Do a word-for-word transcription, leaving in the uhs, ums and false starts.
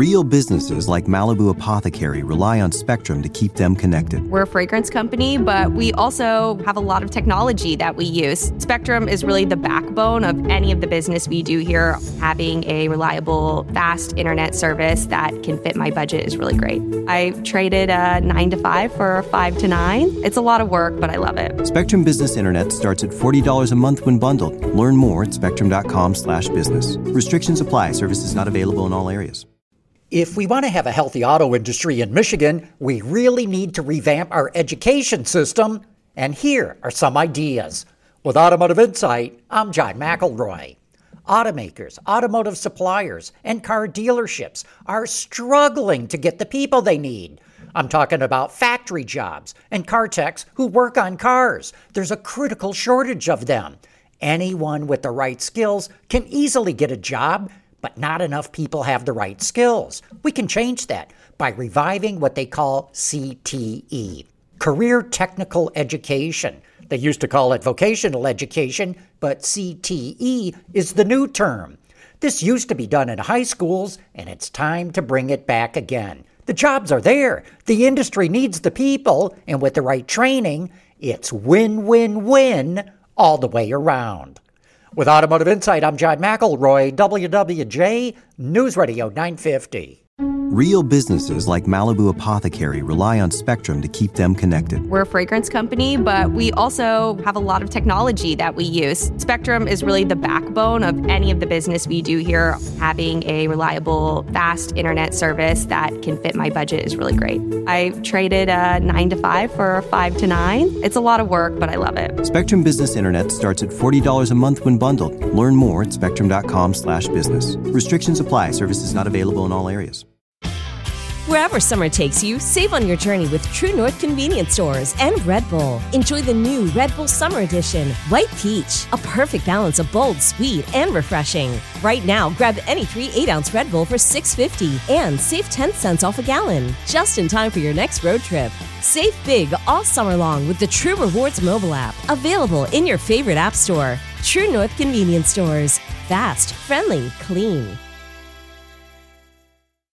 Real businesses like Malibu Apothecary rely on Spectrum to keep them connected. We're a fragrance company, but we also have a lot of technology that we use. Spectrum is really the backbone of any of the business we do here. Having a reliable, fast internet service that can fit my budget is really great. I traded a nine to five for a five to nine. It's a lot of work, but I love it. Spectrum Business Internet starts at forty dollars a month when bundled. Learn more at spectrum.com slash business. Restrictions apply. Services not available in all areas. If we want to have a healthy auto industry in Michigan, we really need to revamp our education system. And here are some ideas. With Automotive Insight, I'm John McElroy. Automakers, automotive suppliers, and car dealerships are struggling to get the people they need. I'm talking about factory jobs and car techs who work on cars. There's a critical shortage of them. Anyone with the right skills can easily get a job, but not enough people have the right skills. We can change that by reviving what they call C T E, Career Technical Education. They used to call it vocational education, but C T E is the new term. This used to be done in high schools, and it's time to bring it back again. The jobs are there. The industry needs the people, and with the right training, it's win-win-win all the way around. With Automotive Insight, I'm John McElroy, W W J News Radio nine fifty. Real businesses like Malibu Apothecary rely on Spectrum to keep them connected. We're a fragrance company, but we also have a lot of technology that we use. Spectrum is really the backbone of any of the business we do here. Having a reliable, fast internet service that can fit my budget is really great. I traded a nine to five for a five to nine. It's a lot of work, but I love it. Spectrum Business Internet starts at forty dollars a month when bundled. Learn more at spectrum.com slash business. Restrictions apply. Services not available in all areas. Wherever summer takes you, save on your journey with True North Convenience Stores and Red Bull. Enjoy the new Red Bull Summer Edition, White Peach, a perfect balance of bold, sweet, and refreshing. Right now, grab any three eight-ounce Red Bull for six dollars and fifty cents and save ten cents off a gallon, just in time for your next road trip. Save big all summer long with the True Rewards mobile app, available in your favorite app store. True North Convenience Stores. Fast, friendly, clean.